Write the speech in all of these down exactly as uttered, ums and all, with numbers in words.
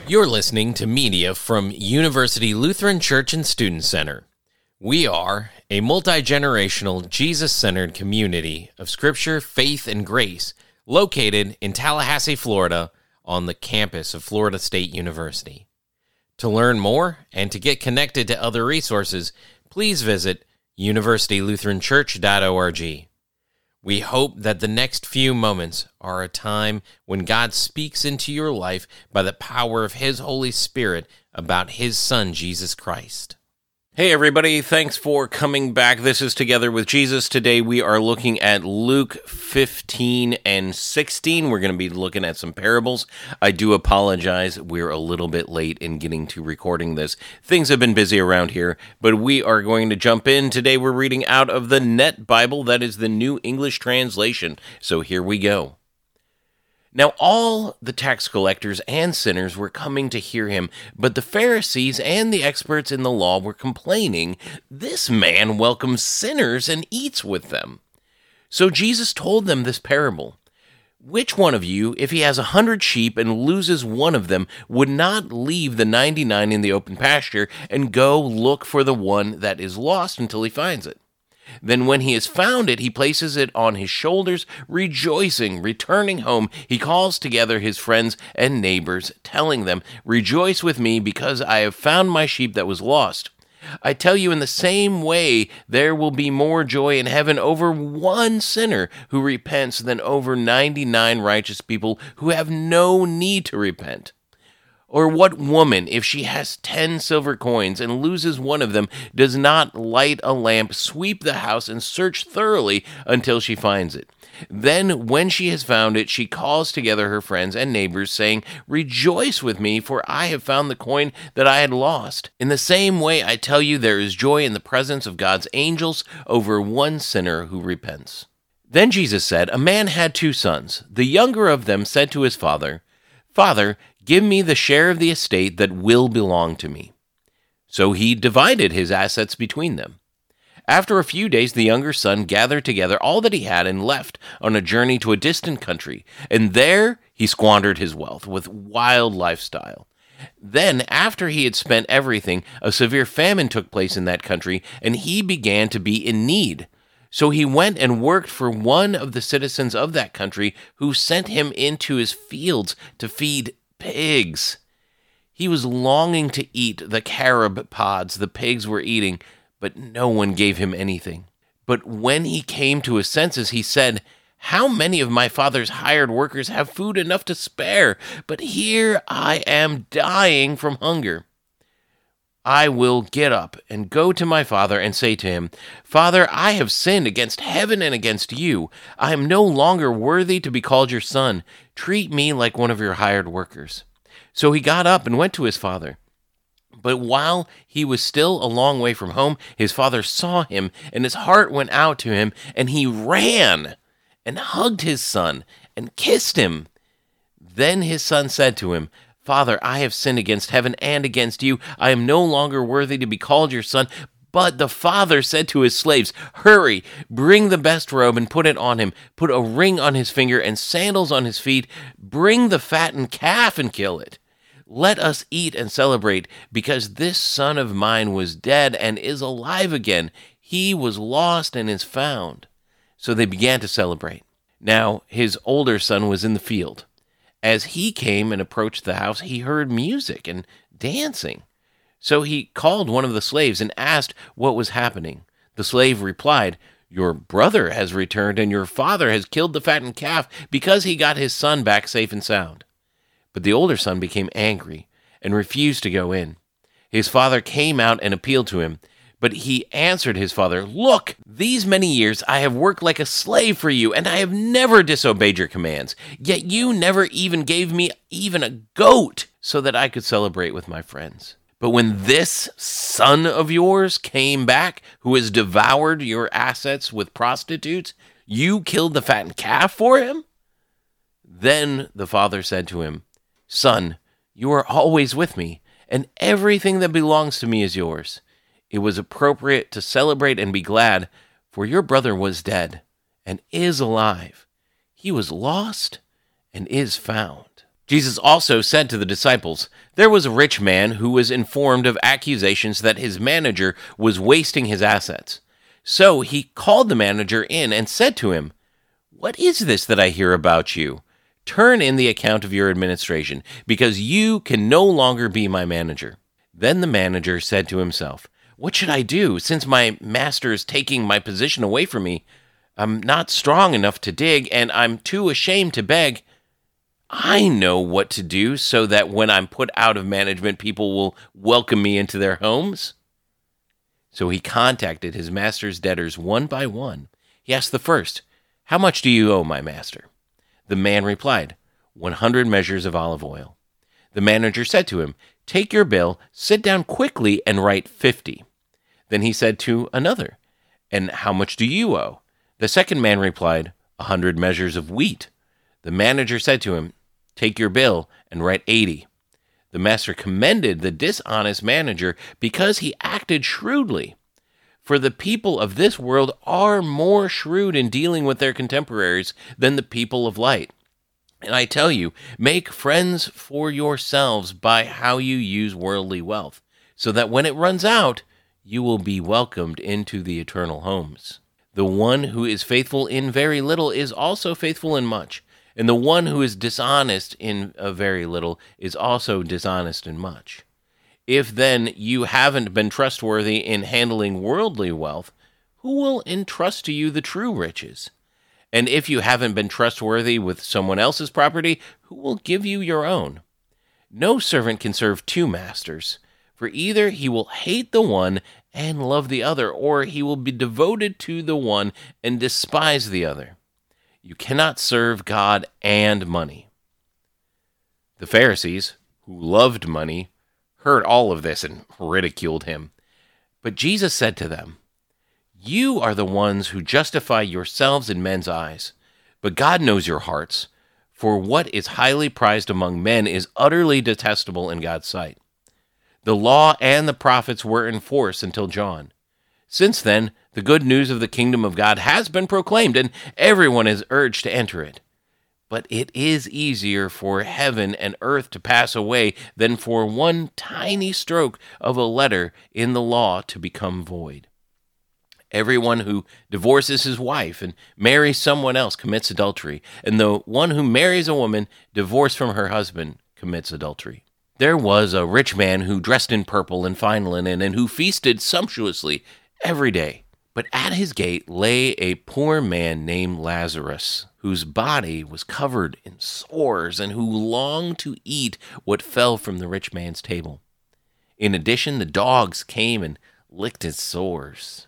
You're listening to media from University Lutheran Church and Student Center. We are a multi-generational, Jesus-centered community of Scripture, faith, and grace located in Tallahassee, Florida, on the campus of Florida State University. To learn more and to get connected to other resources, please visit university lutheran church dot org. We hope that the next few moments are a time when God speaks into your life by the power of His Holy Spirit about His Son, Jesus Christ. Hey everybody, thanks for coming back. This is Together with Jesus. Today we are looking at Luke fifteen and sixteen. We're going to be looking at some parables. I do apologize, we're a little bit late in getting to recording this. Things have been busy around here, but we are going to jump in. Today we're reading out of the Net Bible, that is the New English Translation. So here we go. Now all the tax collectors and sinners were coming to hear him, but the Pharisees and the experts in the law were complaining, "This man welcomes sinners and eats with them." So Jesus told them this parable. "Which one of you, if he has a hundred sheep and loses one of them, would not leave the ninety-nine in the open pasture and go look for the one that is lost until he finds it? Then when he has found it, he places it on his shoulders, rejoicing. Returning home, he calls together his friends and neighbors, telling them, 'Rejoice with me, because I have found my sheep that was lost.' I tell you, in the same way, there will be more joy in heaven over one sinner who repents than over ninety-nine righteous people who have no need to repent. Or what woman, if she has ten silver coins and loses one of them, does not light a lamp, sweep the house, and search thoroughly until she finds it? Then, when she has found it, she calls together her friends and neighbors, saying, 'Rejoice with me, for I have found the coin that I had lost.' In the same way, I tell you, there is joy in the presence of God's angels over one sinner who repents." Then Jesus said, "A man had two sons. The younger of them said to his father, 'Father, give me the share of the estate that will belong to me.' So he divided his assets between them. After a few days, the younger son gathered together all that he had and left on a journey to a distant country, and there he squandered his wealth with wild lifestyle. Then, after he had spent everything, a severe famine took place in that country, and he began to be in need. So he went and worked for one of the citizens of that country, who sent him into his fields to feed pigs. He was longing to eat the carob pods the pigs were eating, but no one gave him anything. But when he came to his senses, he said, 'How many of my father's hired workers have food enough to spare? But here I am dying from hunger. I will get up and go to my father and say to him, Father, I have sinned against heaven and against you. I am no longer worthy to be called your son. Treat me like one of your hired workers.' So he got up and went to his father. But while he was still a long way from home, his father saw him, and his heart went out to him, and he ran and hugged his son and kissed him. Then his son said to him, 'Father, I have sinned against heaven and against you. I am no longer worthy to be called your son.' But the father said to his slaves, 'Hurry, bring the best robe and put it on him. Put a ring on his finger and sandals on his feet. Bring the fattened calf and kill it. Let us eat and celebrate, because this son of mine was dead and is alive again. He was lost and is found.' So they began to celebrate. Now his older son was in the field. As he came and approached the house, he heard music and dancing. So he called one of the slaves and asked what was happening. The slave replied, 'Your brother has returned, and your father has killed the fattened calf because he got his son back safe and sound.' But the older son became angry and refused to go in. His father came out and appealed to him. But he answered his father, 'Look, these many years I have worked like a slave for you, and I have never disobeyed your commands. Yet you never even gave me even a goat so that I could celebrate with my friends. But when this son of yours came back, who has devoured your assets with prostitutes, you killed the fattened calf for him?' Then the father said to him, 'Son, you are always with me, and everything that belongs to me is yours. It was appropriate to celebrate and be glad, for your brother was dead and is alive. He was lost and is found.'" Jesus also said to the disciples, "There was a rich man who was informed of accusations that his manager was wasting his assets. So he called the manager in and said to him, 'What is this that I hear about you? Turn in the account of your administration, because you can no longer be my manager.' Then the manager said to himself, 'What should I do, since my master is taking my position away from me? I'm not strong enough to dig, and I'm too ashamed to beg. I know what to do so that when I'm put out of management, people will welcome me into their homes.' So he contacted his master's debtors one by one. He asked the first, 'How much do you owe my master?' The man replied, one hundred measures of olive oil. The manager said to him, 'Take your bill, sit down quickly, and write fifty.' Then he said to another, 'And how much do you owe?' The second man replied, A hundred measures of wheat.' The manager said to him, 'Take your bill and write eighty.' The master commended the dishonest manager because he acted shrewdly. For the people of this world are more shrewd in dealing with their contemporaries than the people of light. And I tell you, make friends for yourselves by how you use worldly wealth, so that when it runs out, you will be welcomed into the eternal homes. The one who is faithful in very little is also faithful in much, and the one who is dishonest in a very little is also dishonest in much. If then you haven't been trustworthy in handling worldly wealth, who will entrust to you the true riches? And if you haven't been trustworthy with someone else's property, who will give you your own? No servant can serve two masters, for either he will hate the one and love the other, or he will be devoted to the one and despise the other. You cannot serve God and money." The Pharisees, who loved money, heard all of this and ridiculed him. But Jesus said to them, "You are the ones who justify yourselves in men's eyes, but God knows your hearts, for what is highly prized among men is utterly detestable in God's sight. The law and the prophets were in force until John. Since then, the good news of the kingdom of God has been proclaimed, and everyone is urged to enter it. But it is easier for heaven and earth to pass away than for one tiny stroke of a letter in the law to become void. Everyone who divorces his wife and marries someone else commits adultery, and the one who marries a woman divorced from her husband commits adultery. There was a rich man who dressed in purple and fine linen, and who feasted sumptuously every day. But at his gate lay a poor man named Lazarus, whose body was covered in sores, and who longed to eat what fell from the rich man's table. In addition, the dogs came and licked his sores.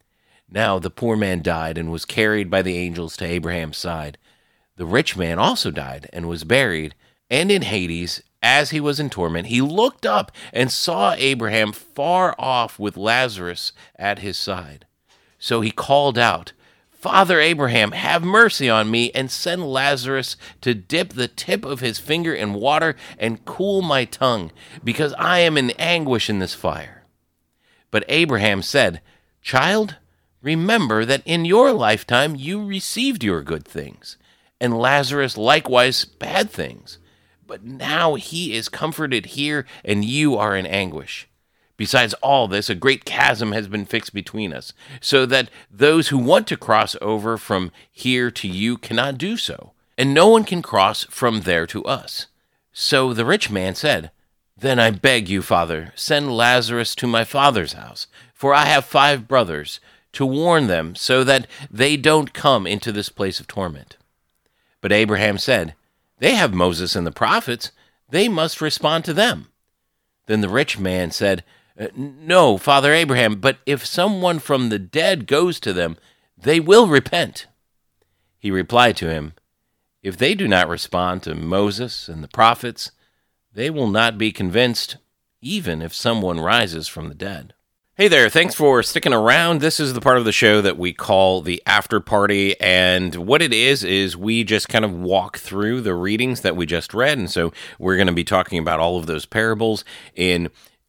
Now the poor man died and was carried by the angels to Abraham's side. The rich man also died and was buried, and in Hades, as he was in torment, he looked up and saw Abraham far off with Lazarus at his side. So he called out, "Father Abraham, have mercy on me, and send Lazarus to dip the tip of his finger in water and cool my tongue, because I am in anguish in this fire." But Abraham said, "Child, remember that in your lifetime you received your good things, and Lazarus likewise bad things. But now he is comforted here, and you are in anguish. Besides all this, a great chasm has been fixed between us, so that those who want to cross over from here to you cannot do so, and no one can cross from there to us." So the rich man said, "Then I beg you, Father, send Lazarus to my father's house, for I have five brothers, to warn them so that they don't come into this place of torment." But Abraham said, "They have Moses and the prophets. They must respond to them." Then the rich man said, "No, Father Abraham, but if someone from the dead goes to them, they will repent." He replied to him, "If they do not respond to Moses and the prophets, they will not be convinced, even if someone rises from the dead." Hey there, thanks for sticking around. This is the part of the show that we call the after party, and what it is is we just kind of walk through the readings that we just read, and so we're going to be talking about all of those parables in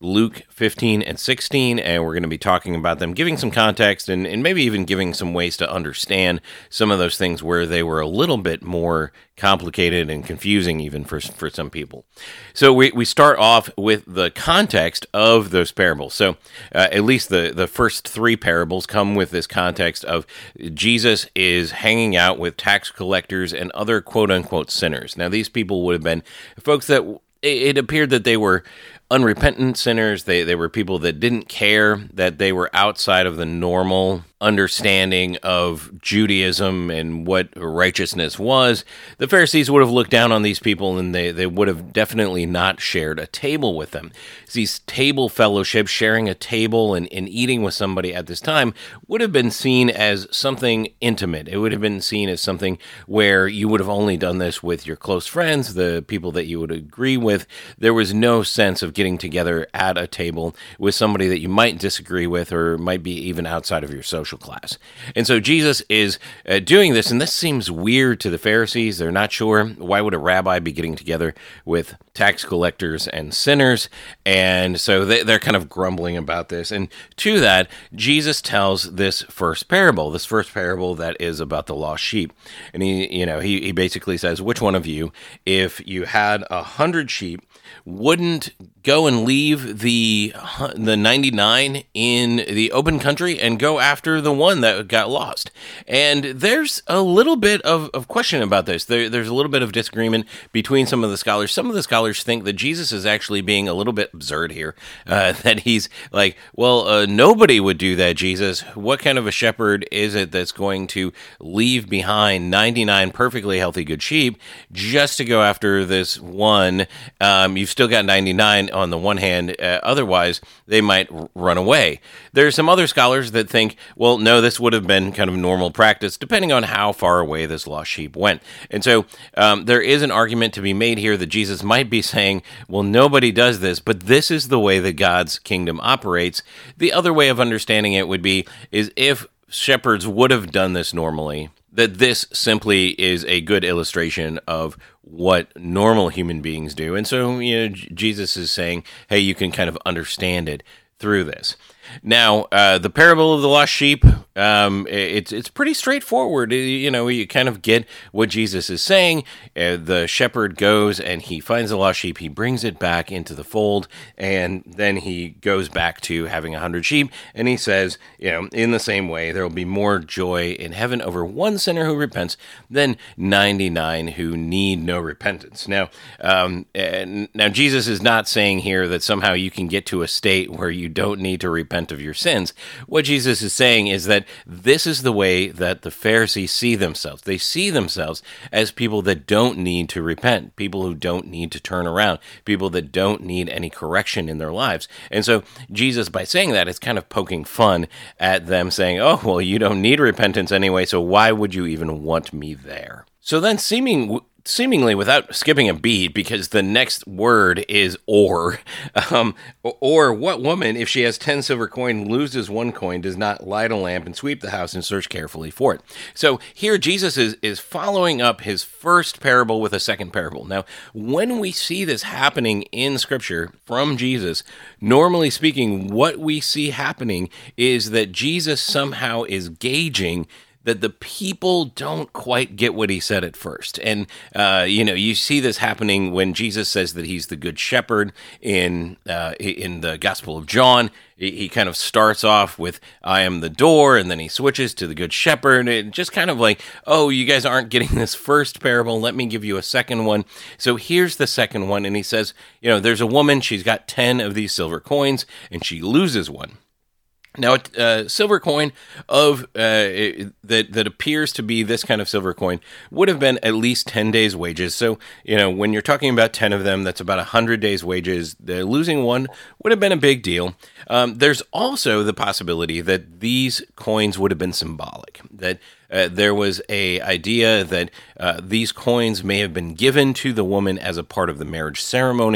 Luke fifteen and sixteen, and we're going to be talking about them, giving some context, and, and maybe even giving some ways to understand some of those things where they were a little bit more complicated and confusing even for for some people. So we, we start off with the context of those parables. So uh, at least the, the first three parables come with this context of Jesus is hanging out with tax collectors and other quote-unquote sinners. Now, these people would have been folks that it appeared that they were unrepentant sinners. They they were people that didn't care, that they were outside of the normal understanding of Judaism and what righteousness was. The Pharisees would have looked down on these people, and they, they would have definitely not shared a table with them. These table fellowships, sharing a table and, and eating with somebody at this time, would have been seen as something intimate. It would have been seen as something where you would have only done this with your close friends, the people that you would agree with. There was no sense of getting together at a table with somebody that you might disagree with or might be even outside of your social class. And so Jesus is uh, doing this, and this seems weird to the Pharisees. They're not sure. Why would a rabbi be getting together with tax collectors and sinners? And so they, they're kind of grumbling about this. And to that, Jesus tells this first parable, this first parable that is about the lost sheep. And he, you know, he, he basically says, which one of you, if you had a hundred sheep, wouldn't go and leave the the ninety-nine in the open country and go after the one that got lost? And there's a little bit of, of question about this. There, there's a little bit of disagreement between some of the scholars. Some of the scholars think that Jesus is actually being a little bit absurd here, uh, that he's like, well, uh, nobody would do that, Jesus. What kind of a shepherd is it that's going to leave behind ninety-nine perfectly healthy good sheep just to go after this one? Um, you've still got ninety-nine on the one hand, uh, otherwise they might r- run away. There are some other scholars that think, well, no, this would have been kind of normal practice, depending on how far away this lost sheep went. And so um, there is an argument to be made here that Jesus might be saying, well, nobody does this, but this is the way that God's kingdom operates. The other way of understanding it would be, is if shepherds would have done this normally, that this simply is a good illustration of what normal human beings do. And so, you know, J- Jesus is saying, hey, you can kind of understand it through this. Now, uh, the parable of the lost sheep, um, it's it's pretty straightforward. You know, you kind of get what Jesus is saying. Uh, the shepherd goes and he finds the lost sheep. He brings it back into the fold, and then he goes back to having a hundred sheep. And he says, you know, in the same way, there will be more joy in heaven over one sinner who repents than ninety-nine who need no repentance. Now, um, and now Jesus is not saying here that somehow you can get to a state where you don't need to repent of your sins. What Jesus is saying is that this is the way that the Pharisees see themselves. They see themselves as people that don't need to repent, people who don't need to turn around, people that don't need any correction in their lives. And so Jesus, by saying that, is kind of poking fun at them, saying, oh, well, you don't need repentance anyway, so why would you even want me there? So then seeming seemingly without skipping a beat, because the next word is or. Um, or what woman, if she has ten silver coin, loses one coin, does not light a lamp and sweep the house and search carefully for it? So here Jesus is, is following up his first parable with a second parable. Now, when we see this happening in Scripture from Jesus, normally speaking, what we see happening is that Jesus somehow is gauging that the people don't quite get what he said at first. And, uh, you know, you see this happening when Jesus says that he's the good shepherd in uh, in the Gospel of John. He kind of starts off with, I am the door, and then he switches to the good shepherd. And just kind of like, oh, you guys aren't getting this first parable. Let me give you a second one. So here's the second one. And he says, you know, there's a woman, she's got ten of these silver coins, and she loses one. Now, a uh, silver coin of uh, that that appears to be this kind of silver coin would have been at least ten days' wages. So, you know, when you're talking about ten of them, that's about one hundred days' wages. The losing one would have been a big deal. Um, there's also the possibility that these coins would have been symbolic, that Uh, there was a idea that uh, these coins may have been given to the woman as a part of the marriage ceremony,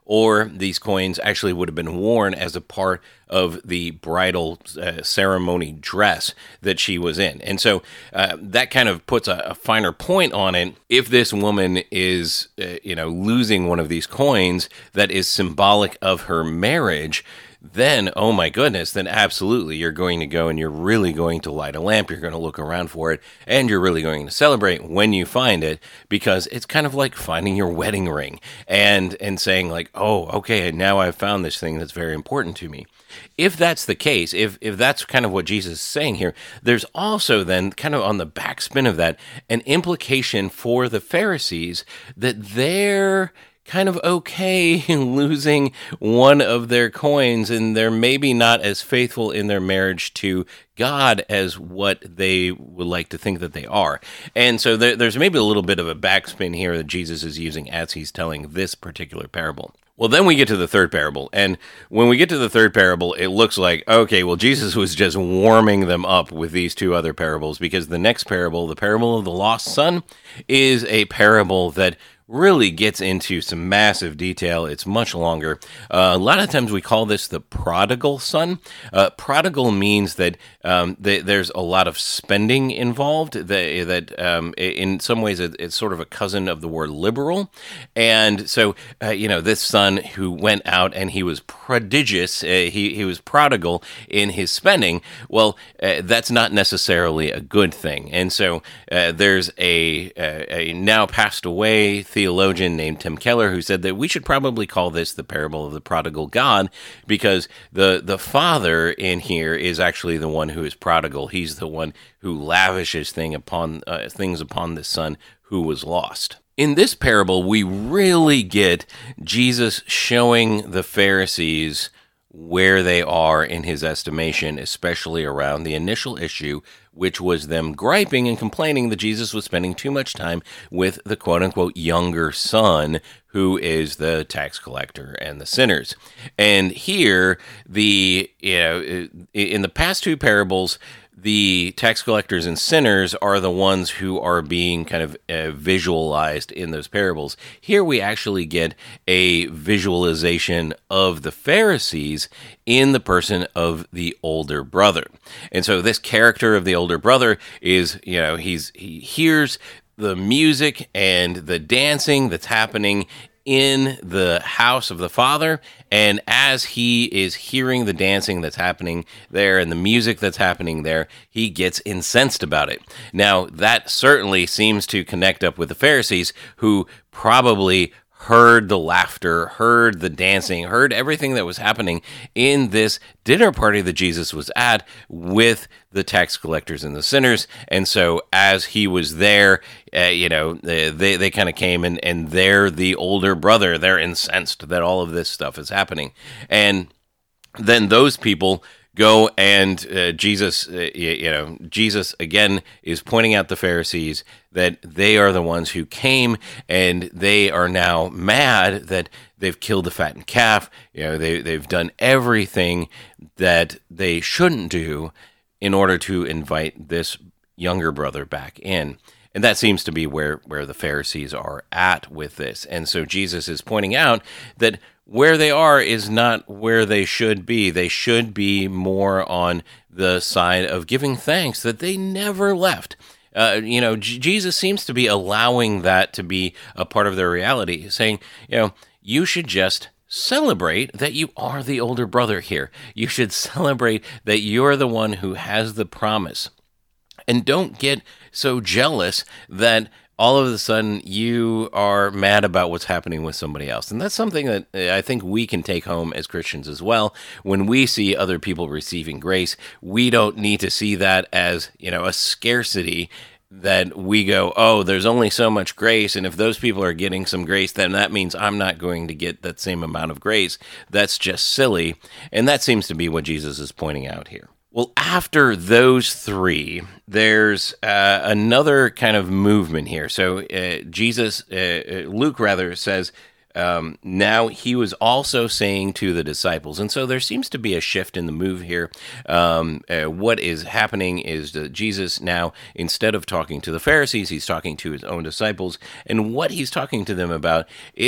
or these coins actually would have been worn as a part of the bridal uh, ceremony dress that she was in. And so uh, that kind of puts a, a finer point on it. If this woman is, uh, you know, losing one of these coins that is symbolic of her marriage, then, oh my goodness, then absolutely you're going to go and you're really going to light a lamp. You're going to look around for it, and you're really going to celebrate when you find it, because it's kind of like finding your wedding ring and and saying like, oh, okay, now I've found this thing that's very important to me. If that's the case, if if that's kind of what Jesus is saying here, there's also then kind of on the backspin of that an implication for the Pharisees that they're kind of okay losing one of their coins, and they're maybe not as faithful in their marriage to God as what they would like to think that they are. And so there, there's maybe a little bit of a backspin here that Jesus is using as he's telling this particular parable. Well, then we get to the third parable, and when we get to the third parable, it looks like, okay, well, Jesus was just warming them up with these two other parables, because the next parable, the parable of the lost son, is a parable that really gets into some massive detail. It's much longer. Uh, a lot of times we call this the prodigal son. Uh, prodigal means that um, th- there's a lot of spending involved, that, that um, in some ways it's sort of a cousin of the word liberal. And so, uh, you know, this son who went out and he was prodigious, uh, he, he was prodigal in his spending, well, uh, that's not necessarily a good thing. And so uh, there's a, a, a now passed away theologian named Tim Keller who said that we should probably call this the parable of the prodigal God, because the the father in here is actually the one who is prodigal. He's the one who lavishes thing upon uh, things upon the son who was lost. In this parable, we really get Jesus showing the Pharisees where they are in his estimation, especially around the initial issue, which was them griping and complaining that Jesus was spending too much time with the quote-unquote younger son, who is the tax collector and the sinners. And here, the you know, in the past two parables, the tax collectors and sinners are the ones who are being kind of uh, visualized in those parables. Here we actually get a visualization of the Pharisees in the person of the older brother. And so this character of the older brother is, you know, he's he hears the music and the dancing that's happening in the house of the father, and as he is hearing the dancing that's happening there and the music that's happening there, he gets incensed about it. Now, that certainly seems to connect up with the Pharisees, who probably heard the laughter, heard the dancing, heard everything that was happening in this dinner party that Jesus was at with the tax collectors and the sinners. And so as he was there, uh, you know, they they, they kind of came and, and they're the older brother. They're incensed that all of this stuff is happening. And then those people go and uh, Jesus, uh, you, you know, Jesus again is pointing out the Pharisees that they are the ones who came, and they are now mad that they've killed the fattened calf. You know, they they've done everything that they shouldn't do in order to invite this younger brother back in. And that seems to be where, where the Pharisees are at with this. And so Jesus is pointing out that where they are is not where they should be. They should be more on the side of giving thanks that they never left. Uh, you know, J- Jesus seems to be allowing that to be a part of their reality, saying, you know, you should just celebrate that you are the older brother here. You should celebrate that you're the one who has the promise. And don't get so jealous that all of a sudden you are mad about what's happening with somebody else. And that's something that I think we can take home as Christians as well. When we see other people receiving grace, we don't need to see that as, you know, a scarcity, that we go, oh, there's only so much grace, and if those people are getting some grace, then that means I'm not going to get that same amount of grace. That's just silly. And that seems to be what Jesus is pointing out here. Well, after those three, there's uh, another kind of movement here. So uh, Jesus, uh, Luke rather, says, um, now he was also saying to the disciples. And so there seems to be a shift in the move here. Um, uh, what is happening is that Jesus now, instead of talking to the Pharisees, he's talking to his own disciples. And what he's talking to them about is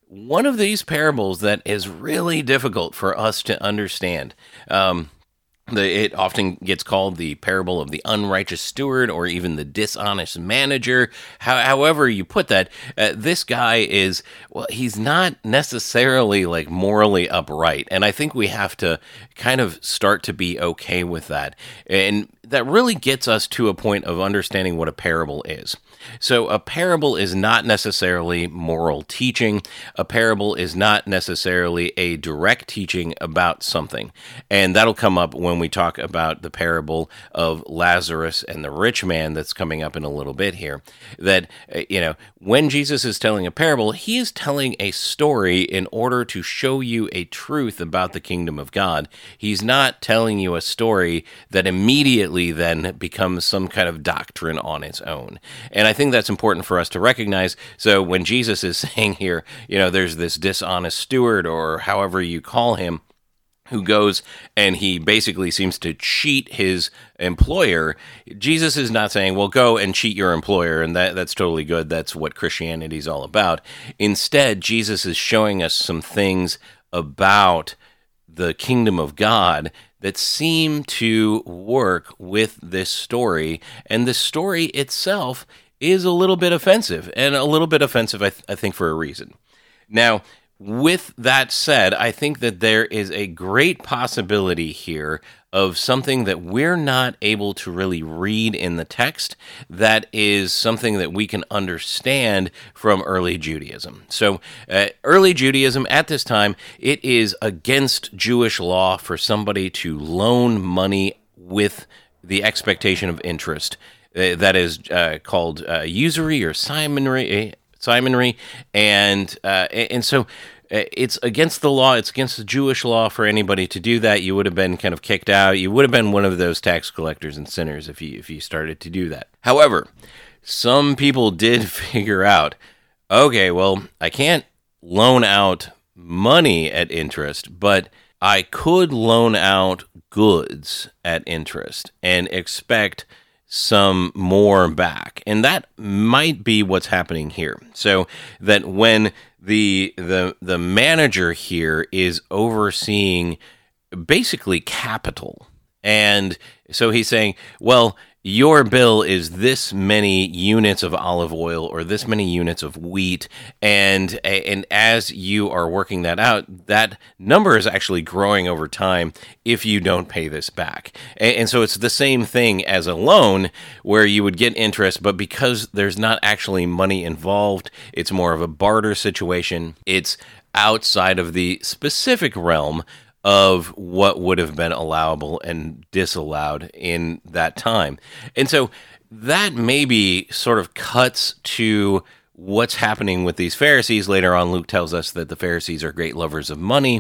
one of these parables that is really difficult for us to understand. Um, The, it often gets called the parable of the unrighteous steward or even the dishonest manager. How, however you put that, uh, this guy is, well, he's not necessarily like morally upright. And I think we have to kind of start to be okay with that. And that really gets us to a point of understanding what a parable is. So a parable is not necessarily moral teaching. A parable is not necessarily a direct teaching about something. And that'll come up when we talk about the parable of Lazarus and the rich man that's coming up in a little bit here. That, you know, when Jesus is telling a parable, he is telling a story in order to show you a truth about the kingdom of God. He's not telling you a story that immediately then becomes some kind of doctrine on its own. And I think that's important for us to recognize. So when Jesus is saying here, you know, there's this dishonest steward, or however you call him, who goes and he basically seems to cheat his employer, Jesus is not saying, well, go and cheat your employer, and that that's totally good. That's what Christianity is all about. Instead, Jesus is showing us some things about the kingdom of God that seem to work with this story, and the story itself is a little bit offensive, and a little bit offensive, I, th- I think, for a reason. Now, with that said, I think that there is a great possibility here of something that we're not able to really read in the text that is something that we can understand from early Judaism. So uh, early Judaism at this time, it is against Jewish law for somebody to loan money with the expectation of interest. Uh, that is uh, called uh, usury or simonry. Simonry, and uh, and so it's against the law. It's against the Jewish law for anybody to do that. You would have been kind of kicked out. You would have been one of those tax collectors and sinners if you if you started to do that. However, some people did figure out, okay, well, I can't loan out money at interest, but I could loan out goods at interest and expect some more back. And that might be what's happening here. So that when the the the manager here is overseeing basically capital, and so he's saying, well, your bill is this many units of olive oil or this many units of wheat, and and as you are working that out, that number is actually growing over time if you don't pay this back. And, and so it's the same thing as a loan where you would get interest, but because there's not actually money involved, it's more of a barter situation. It's outside of the specific realm of what would have been allowable and disallowed in that time. And so that maybe sort of cuts to what's happening with these Pharisees. Later on, Luke tells us that the Pharisees are great lovers of money,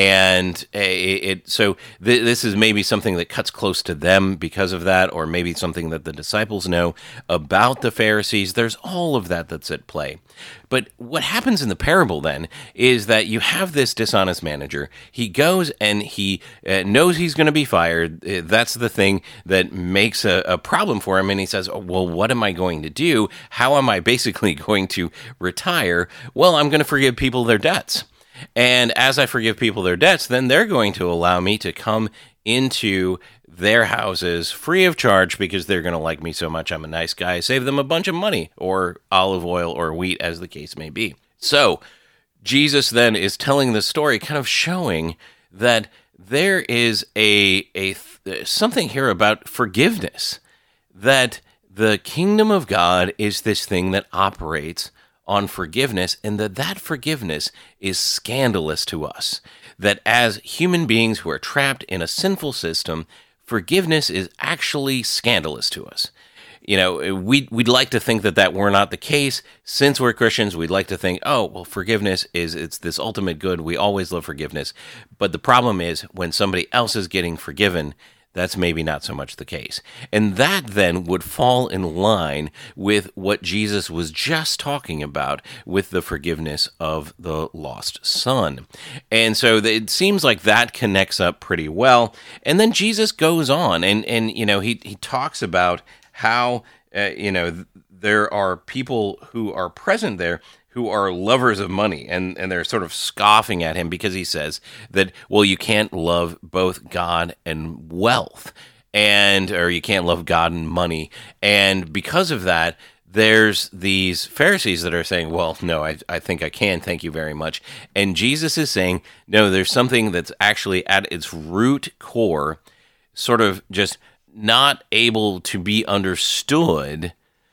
and it, it so th- this is maybe something that cuts close to them because of that, or maybe something that the disciples know about the Pharisees. There's all of that that's at play. But what happens in the parable then is that you have this dishonest manager. He goes and he uh, knows he's going to be fired. Uh, that's the thing that makes a, a problem for him. And he says, oh, well, what am I going to do? How am I basically going to retire? Well, I'm going to forgive people their debts. And as I forgive people their debts, then they're going to allow me to come into their houses free of charge because they're going to like me so much. I'm a nice guy. Save them a bunch of money or olive oil or wheat, as the case may be. So Jesus then is telling the story, kind of showing that there is a a something here about forgiveness, that the kingdom of God is this thing that operates on forgiveness, and that that forgiveness is scandalous to us. That as human beings who are trapped in a sinful system, forgiveness is actually scandalous to us. You know, we'd, we'd like to think that that were not the case. Since we're Christians, we'd like to think, oh, well, forgiveness is, it's this ultimate good. We always love forgiveness. But the problem is when somebody else is getting forgiven, that's maybe not so much the case. And that then would fall in line with what Jesus was just talking about with the forgiveness of the lost son. And so it seems like that connects up pretty well. And then Jesus goes on and, and you know, he, he talks about how, uh, you know, there are people who are present there who are lovers of money, and, and they're sort of scoffing at him because he says that, well, you can't love both God and wealth, and or you can't love God and money. And because of that, there's these Pharisees that are saying, well, no, I, I think I can, thank you very much. And Jesus is saying, no, there's something that's actually at its root core, sort of just not able to be understood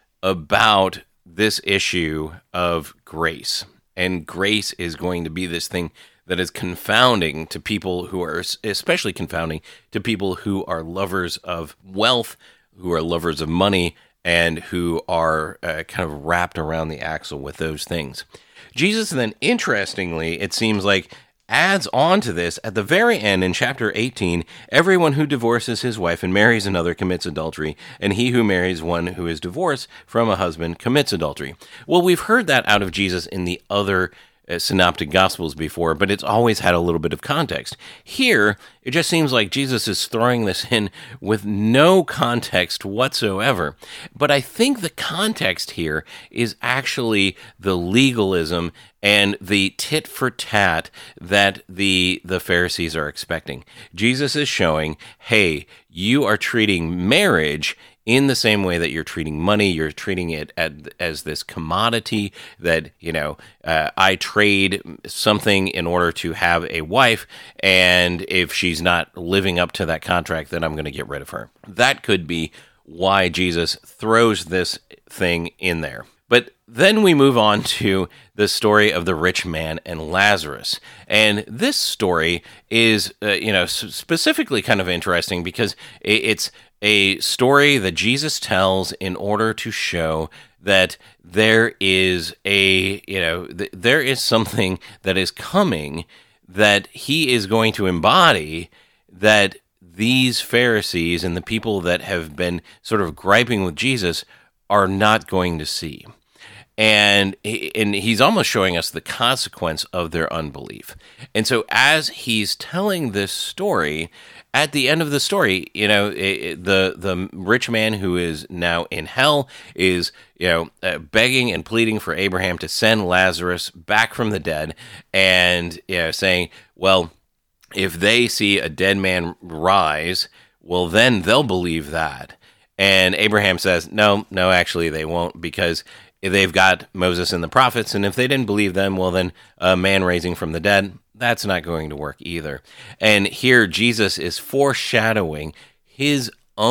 about this issue of grace. And grace is going to be this thing that is confounding to people who are, especially confounding to people who are lovers of wealth, who are lovers of money, and who are uh, kind of wrapped around the axle with those things. Jesus then, interestingly, it seems like, adds on to this at the very end in chapter eighteen, everyone who divorces his wife and marries another commits adultery, and he who marries one who is divorced from a husband commits adultery. Well, we've heard that out of Jesus in the other uh, synoptic gospels before, but it's always had a little bit of context. Here, it just seems like Jesus is throwing this in with no context whatsoever. But I think the context here is actually the legalism and the tit for tat that the the Pharisees are expecting. Jesus is showing, hey, you are treating marriage in the same way that you're treating money. You're treating it at, as this commodity that, you know, uh, I trade something in order to have a wife, and if she's not living up to that contract, then I'm going to get rid of her. That could be why Jesus throws this thing in there. But then we move on to the story of the rich man and Lazarus. And this story is, uh, you know, specifically kind of interesting because it's a story that Jesus tells in order to show that there is a, you know, th- there is something that is coming that he is going to embody that these Pharisees and the people that have been sort of griping with Jesus are not going to see. And and he's almost showing us the consequence of their unbelief. And so as he's telling this story, at the end of the story, you know, it, the the rich man who is now in hell is, you know, uh, begging and pleading for Abraham to send Lazarus back from the dead, and, you know, saying, well, if they see a dead man rise, well, then they'll believe that. And Abraham says, no, no, actually they won't, because they've got Moses and the prophets, and if they didn't believe them, well, then a man raising from the dead, that's not going to work either. And here Jesus is foreshadowing his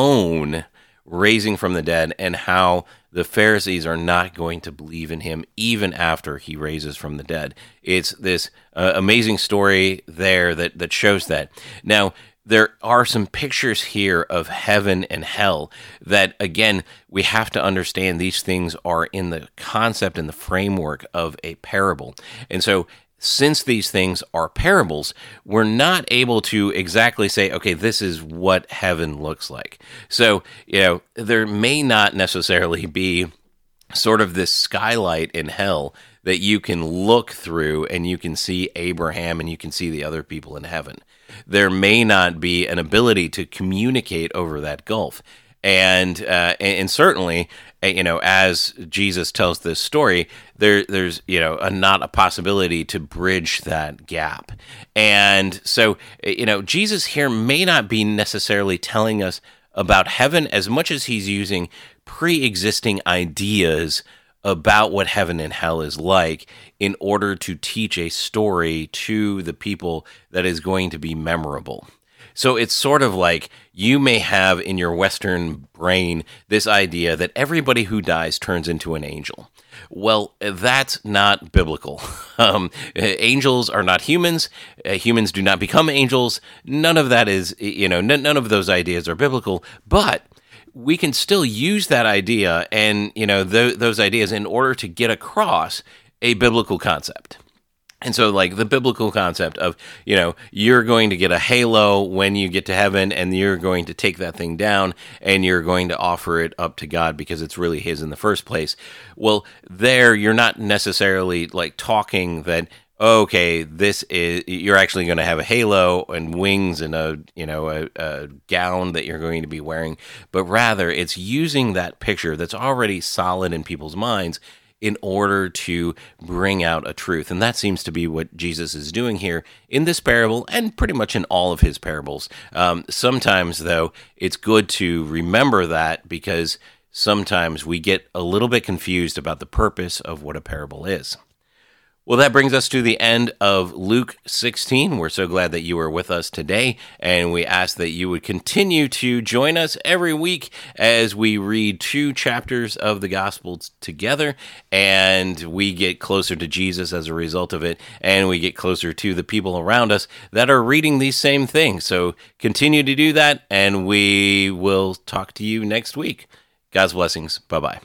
own raising from the dead and how the Pharisees are not going to believe in him even after he raises from the dead. It's this uh, amazing story there that, that shows that. Now, there are some pictures here of heaven and hell that, again, we have to understand these things are in the concept and the framework of a parable. And so since these things are parables, we're not able to exactly say, okay, this is what heaven looks like. So, you know, there may not necessarily be sort of this skylight in hell that you can look through and you can see Abraham and you can see the other people in heaven. There may not be an ability to communicate over that gulf. And uh, and certainly, you know, as Jesus tells this story, there there's, you know, a, not a possibility to bridge that gap. And so, you know, Jesus here may not be necessarily telling us about heaven as much as he's using pre-existing ideas about what heaven and hell is like in order to teach a story to the people that is going to be memorable. So it's sort of like you may have in your Western brain this idea that everybody who dies turns into an angel. Well, that's not biblical. Um, angels are not humans. Uh, humans do not become angels. None of that is, you know, n- none of those ideas are biblical, but we can still use that idea and, you know, th- those ideas in order to get across a biblical concept. And so, like, the biblical concept of, you know, you're going to get a halo when you get to heaven, and you're going to take that thing down, and you're going to offer it up to God because it's really his in the first place. Well, there, you're not necessarily, like, talking that, okay, this is, you're actually going to have a halo and wings and a, you know, a, a gown that you're going to be wearing, but rather it's using that picture that's already solid in people's minds in order to bring out a truth. And that seems to be what Jesus is doing here in this parable and pretty much in all of his parables. Um, sometimes, though, it's good to remember that because sometimes we get a little bit confused about the purpose of what a parable is. Well, that brings us to the end of Luke sixteen. We're so glad that you were with us today, and we ask that you would continue to join us every week as we read two chapters of the Gospels together, and we get closer to Jesus as a result of it, and we get closer to the people around us that are reading these same things. So continue to do that, and we will talk to you next week. God's blessings. Bye-bye.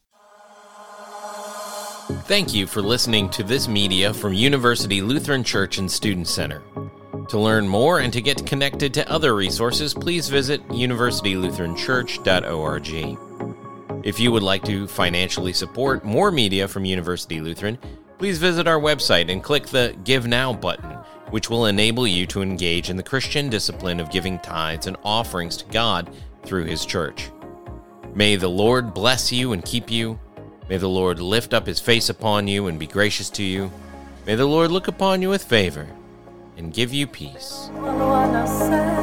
Thank you for listening to this media from University Lutheran Church and Student Center. To learn more and to get connected to other resources, please visit university lutheran church dot org. If you would like to financially support more media from University Lutheran, please visit our website and click the Give Now button, which will enable you to engage in the Christian discipline of giving tithes and offerings to God through His church. May the Lord bless you and keep you. May the Lord lift up His face upon you and be gracious to you. May the Lord look upon you with favor and give you peace.